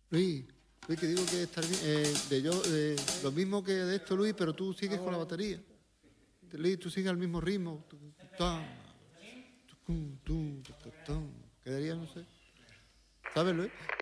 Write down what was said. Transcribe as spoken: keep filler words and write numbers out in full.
Luis, Luis, que digo que estar bien, eh, de yo, eh, lo mismo que de esto, Luis, pero tú sigues con la batería. Luis, tú sigues al mismo ritmo. Quedaría, no sé. ¿Sabes, Luis?